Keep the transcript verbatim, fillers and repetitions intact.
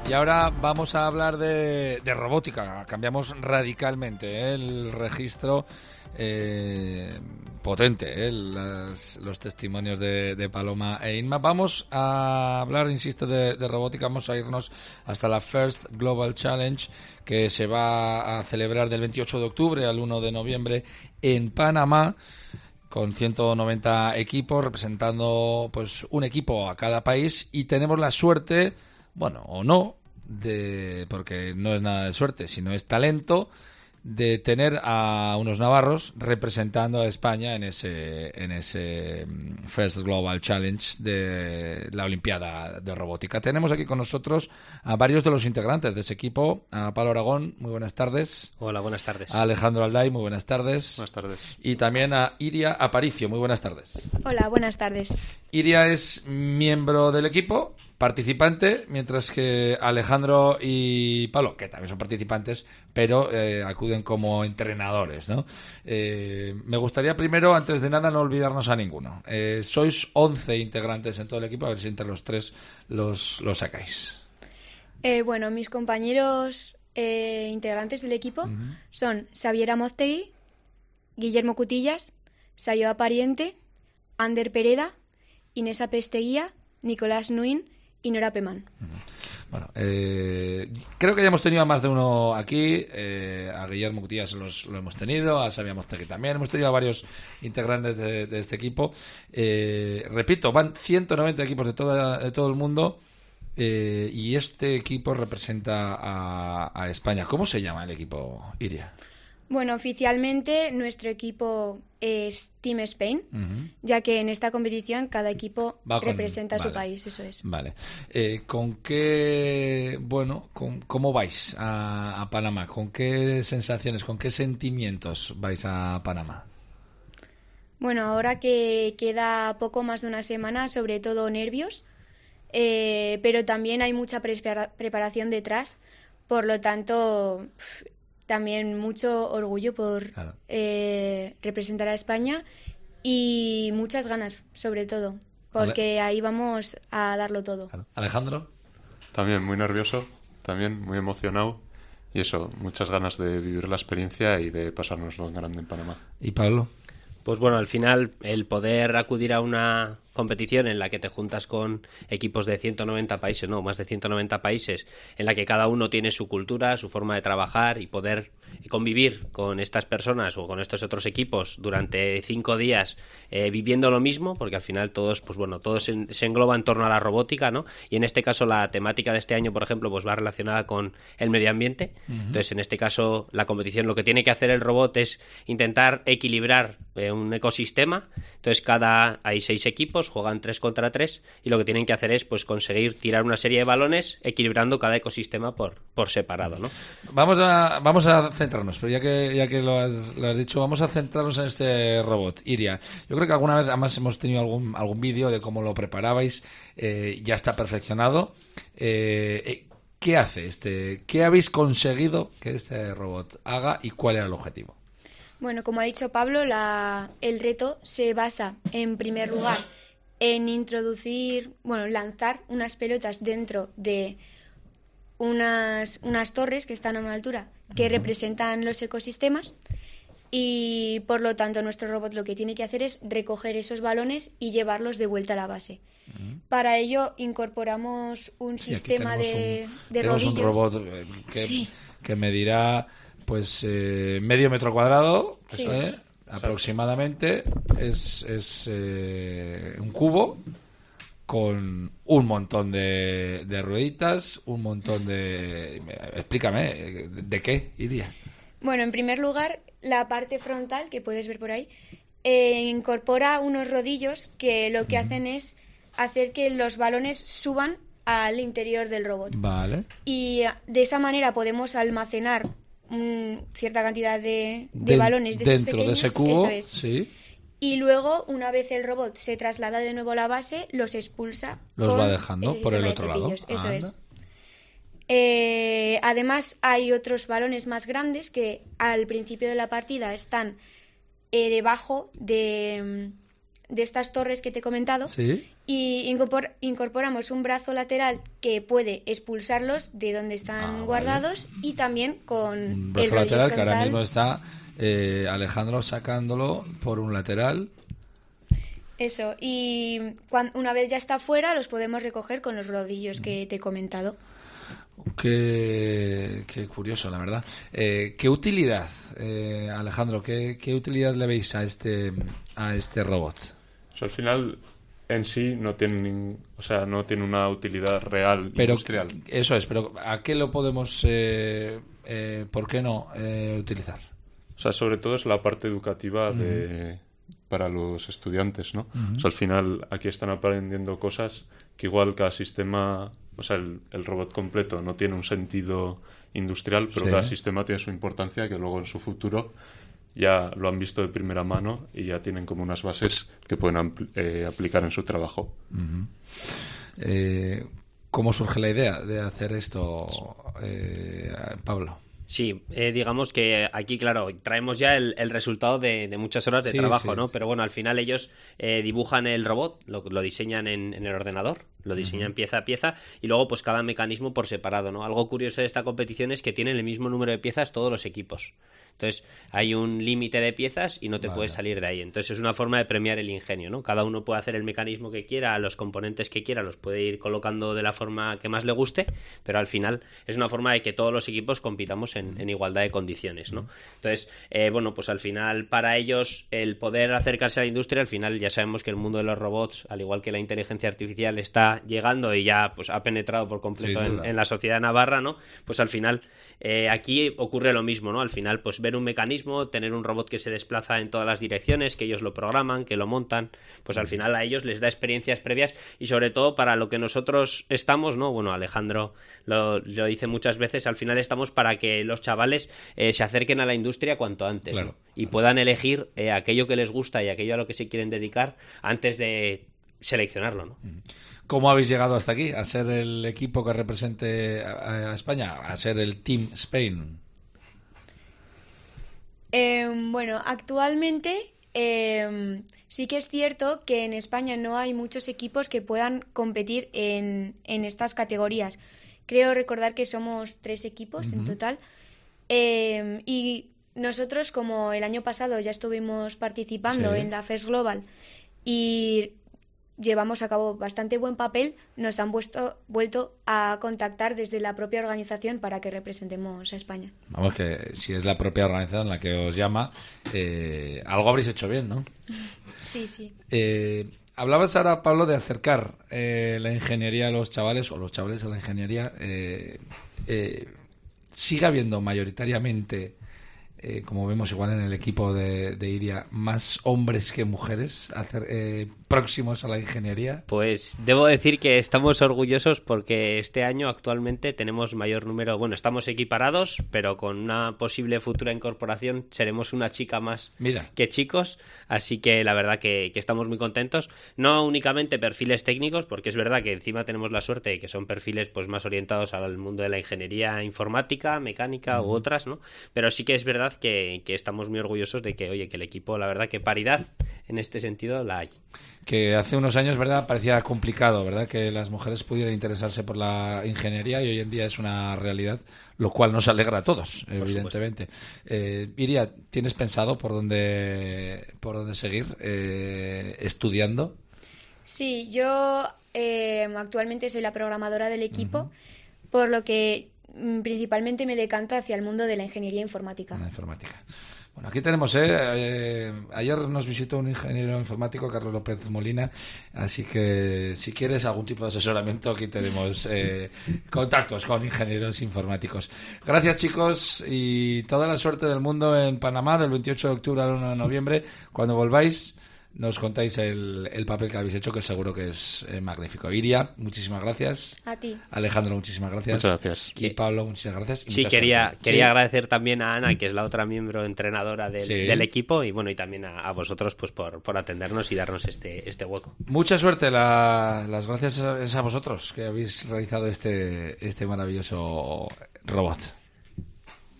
Y ahora vamos a hablar de, de robótica. Cambiamos radicalmente ¿eh? el registro. Eh, potente, ¿eh? Las, los testimonios de, de Paloma e Inma. Vamos a hablar, insisto, de, de robótica. Vamos a irnos hasta la First Global Challenge, que se va a celebrar del veintiocho de octubre al uno de noviembre en Panamá, con ciento noventa equipos, representando pues un equipo a cada país, y tenemos la suerte, bueno, o no, de porque no es nada de suerte, sino es talento, de tener a unos navarros representando a España en ese en ese First Global Challenge de la Olimpiada de Robótica. Tenemos aquí con nosotros a varios de los integrantes de ese equipo. A Pablo Aragón, muy buenas tardes. Hola, buenas tardes. A Alejandro Alday, muy buenas tardes. Buenas tardes. Y también a Iria Aparicio, muy buenas tardes. Hola, buenas tardes. Iria es miembro del equipo, participante, mientras que Alejandro y Pablo, que también son participantes, pero eh, acuden como entrenadores, ¿no? Eh, me gustaría primero, antes de nada, no olvidarnos a ninguno. Eh, sois once integrantes en todo el equipo, a ver si entre los tres los, los sacáis. Eh, bueno, mis compañeros eh, integrantes del equipo uh-huh. son Xavier Amoztegui, Guillermo Cutillas, Sayoa Pariente, Ander Pereda, Inés Apesteguía, Nicolás Nuin y Nora Pemán. Bueno, eh, creo que ya hemos tenido a más de uno aquí. Eh, a Guillermo Cutillas los, lo hemos tenido, a Xavier Amoztegui también. Hemos tenido a varios integrantes de, de este equipo. Eh, repito, van ciento noventa equipos de, toda, de todo el mundo eh, y este equipo representa a, a España. ¿Cómo se llama el equipo, Iria? Bueno, oficialmente nuestro equipo es Team Spain, uh-huh. ya que en esta competición cada equipo con, representa vale, a su país, eso es. Vale. Eh, ¿Con qué, bueno, con, cómo vais a, a Panamá? ¿Con qué sensaciones, con qué sentimientos vais a Panamá? Bueno, ahora que queda poco más de una semana, sobre todo nervios, eh, pero también hay mucha prepara- preparación detrás, por lo tanto... Pff, también mucho orgullo por claro. eh, representar a España y muchas ganas, sobre todo, porque Ale... ahí vamos a darlo todo. Claro. Alejandro. También muy nervioso, también muy emocionado y eso, muchas ganas de vivir la experiencia y de pasárnoslo en grande en Panamá. ¿Y Pablo? Pues bueno, al final el poder acudir a una competición en la que te juntas con equipos de ciento noventa países, no, más de ciento noventa países, en la que cada uno tiene su cultura, su forma de trabajar y poder convivir con estas personas o con estos otros equipos durante cinco días eh, viviendo lo mismo, porque al final todos, pues bueno, todo se, se engloba en torno a la robótica, ¿no? Y en este caso la temática de este año, por ejemplo, pues va relacionada con el medio ambiente. Uh-huh. Entonces, en este caso, la competición, lo que tiene que hacer el robot es intentar equilibrar eh, un ecosistema. Entonces, cada hay seis equipos, juegan tres contra tres y lo que tienen que hacer es pues conseguir tirar una serie de balones equilibrando cada ecosistema por, por separado, ¿no? Vamos a vamos a centrarnos, pero ya que ya que lo has, lo has dicho, vamos a centrarnos en este robot, Iria. Yo creo que alguna vez además hemos tenido algún algún vídeo de cómo lo preparabais, eh, ya está perfeccionado. Eh, ¿Qué hace este? ¿Qué habéis conseguido que este robot haga y cuál era el objetivo? Bueno, como ha dicho Pablo, la, el reto se basa, en primer lugar, en introducir, bueno, lanzar unas pelotas dentro de unas, unas torres que están a una altura que uh-huh. representan los ecosistemas y, por lo tanto, nuestro robot lo que tiene que hacer es recoger esos balones y llevarlos de vuelta a la base. Uh-huh. Para ello incorporamos un sí, sistema de, un, de tenemos rodillos. un robot que, sí. que medirá pues eh, medio metro cuadrado, sí. eso es, aproximadamente, es, es eh, un cubo con un montón de, de rueditas, un montón de... Explícame, ¿de qué, Iria? Bueno, en primer lugar, la parte frontal, que puedes ver por ahí, eh, incorpora unos rodillos que lo que uh-huh. hacen es hacer que los balones suban al interior del robot. Vale. Y de esa manera podemos almacenar un, cierta cantidad de, de, de balones de dentro pequeños, de ese cubo, eso es. Sí. Y luego, una vez el robot se traslada de nuevo a la base, los expulsa. Los con va dejando por el otro lado. Eso Anda. es. Eh, además, hay otros balones más grandes que al principio de la partida están eh, debajo de, de estas torres que te he comentado, ¿Sí? y incorpor- incorporamos un brazo lateral que puede expulsarlos de donde están Ah, vale. guardados, y también con Un el brazo rollo lateral que ahora frontal. mismo está eh, Alejandro sacándolo por un lateral. Eso, y cuan- una vez ya está fuera, los podemos recoger con los rodillos que te he comentado. Qué, qué curioso, la verdad. Eh, ¿Qué utilidad, eh, Alejandro, qué, qué utilidad le veis a este, a este robot? O sea, al final, en sí, no tiene, nin- o sea, no tiene una utilidad real Pero industrial. eso es, pero ¿a qué lo podemos, eh, eh, por qué no eh, utilizar? O sea, sobre todo es la parte educativa de, para los estudiantes, ¿no? O sea, al final aquí están aprendiendo cosas que igual cada sistema, o sea, el, el robot completo no tiene un sentido industrial, pero Sí. cada sistema tiene su importancia que luego en su futuro ya lo han visto de primera mano y ya tienen como unas bases que pueden ampl- eh, aplicar en su trabajo. Eh, ¿Cómo surge la idea de hacer esto, eh, Pablo? Sí, eh, digamos que aquí, claro, traemos ya el, el resultado de, de muchas horas de Sí, trabajo, sí, ¿no? sí. Pero bueno, al final ellos eh, dibujan el robot, lo, lo diseñan en, en el ordenador, lo diseñan pieza a pieza, y luego pues cada mecanismo por separado, ¿no? Algo curioso de esta competición es que tienen el mismo número de piezas todos los equipos. Entonces, hay un límite de piezas y no te Vale. puedes salir de ahí. Entonces, es una forma de premiar el ingenio, ¿no? Cada uno puede hacer el mecanismo que quiera, los componentes que quiera, los puede ir colocando de la forma que más le guste, pero al final es una forma de que todos los equipos compitamos en, en igualdad de condiciones, ¿no? Entonces, eh, bueno, pues al final, para ellos, el poder acercarse a la industria, al final ya sabemos que el mundo de los robots, al igual que la inteligencia artificial, está llegando y ya pues ha penetrado por completo Sin en, duda. en la sociedad navarra, ¿no? Pues al final, eh, aquí ocurre lo mismo, ¿no? Al final, pues ver un mecanismo, tener un robot que se desplaza en todas las direcciones, que ellos lo programan, que lo montan, pues al final a ellos les da experiencias previas y sobre todo para lo que nosotros estamos, ¿no? Bueno, Alejandro lo, lo dice muchas veces, al final estamos para que los chavales eh, se acerquen a la industria cuanto antes, Claro. ¿no? Y puedan elegir eh, aquello que les gusta y aquello a lo que se quieren dedicar antes de seleccionarlo, ¿no? ¿Cómo habéis llegado hasta aquí? ¿A ser el equipo que represente a, a España? ¿A ser el Team Spain? Eh, bueno, actualmente eh, sí que es cierto que en España no hay muchos equipos que puedan competir en, en estas categorías. Creo recordar que somos tres equipos en total. Eh, y nosotros, como el año pasado ya estuvimos participando Sí. en la FES Global y llevamos a cabo bastante buen papel, nos han vuesto- vuelto a contactar desde la propia organización para que representemos a España. Vamos, que si es la propia organización la que os llama, eh, algo habréis hecho bien, ¿no? Sí, sí. Eh, hablabas ahora, Pablo, de acercar eh, la ingeniería a los chavales, o los chavales a la ingeniería. Eh, eh, ¿Sigue habiendo mayoritariamente, eh, como vemos igual en el equipo de, de Iria, más hombres que mujeres hacer, eh, próximos a la ingeniería? Pues debo decir que estamos orgullosos porque este año actualmente tenemos mayor número, bueno, estamos equiparados, pero con una posible futura incorporación seremos una chica más Mira. que chicos, así que la verdad que, que estamos muy contentos. No únicamente perfiles técnicos, porque es verdad que encima tenemos la suerte de que son perfiles pues más orientados al mundo de la ingeniería informática, mecánica u otras, ¿no? Pero sí que es verdad que, que estamos muy orgullosos de que, oye, que el equipo, la verdad que paridad en este sentido la hay. Que hace unos años, ¿verdad?, parecía complicado, ¿verdad?, que las mujeres pudieran interesarse por la ingeniería, y hoy en día es una realidad, lo cual nos alegra a todos, evidentemente. Eh, Iria, ¿tienes pensado por dónde, por dónde seguir eh, estudiando? Sí, yo eh, actualmente soy la programadora del equipo, por lo que mm, principalmente me decanto hacia el mundo de la ingeniería informática. La informática. Bueno, aquí tenemos, ¿eh? eh, ayer nos visitó un ingeniero informático, Carlos López Molina, así que si quieres algún tipo de asesoramiento, aquí tenemos eh, contactos con ingenieros informáticos. Gracias, chicos, y toda la suerte del mundo en Panamá del veintiocho de octubre al uno de noviembre. Cuando volváis, nos contáis el, el papel que habéis hecho, que seguro que es eh, magnífico. Iria, muchísimas gracias. A ti. Alejandro, muchísimas gracias. Muchas gracias. Y Pablo, muchas gracias. Y Sí, mucha quería, suerte. quería Sí. agradecer también a Ana, que es la otra miembro entrenadora del, Sí. del equipo, y bueno, y también a, a vosotros pues por, por atendernos y darnos este, este hueco. Mucha suerte, la- las gracias es a vosotros que habéis realizado este, este maravilloso robot.